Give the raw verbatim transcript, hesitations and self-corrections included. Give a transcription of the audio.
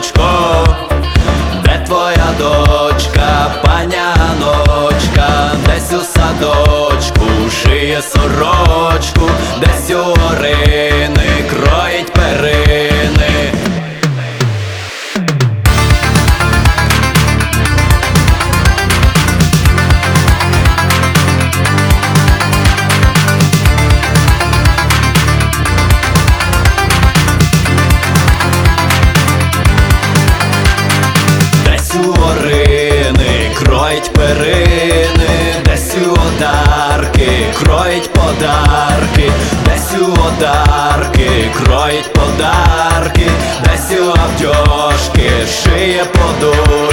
садочку. Де твоя дочка, паняночка? Десь у садочку шиє сорочку, десь у Орини кроїть перини. Десь у Орини кроїть перини, десь у Одарки кроїть подарки, десь у Одарки кроїть подарки, десь у Авдьошки шиє подушки.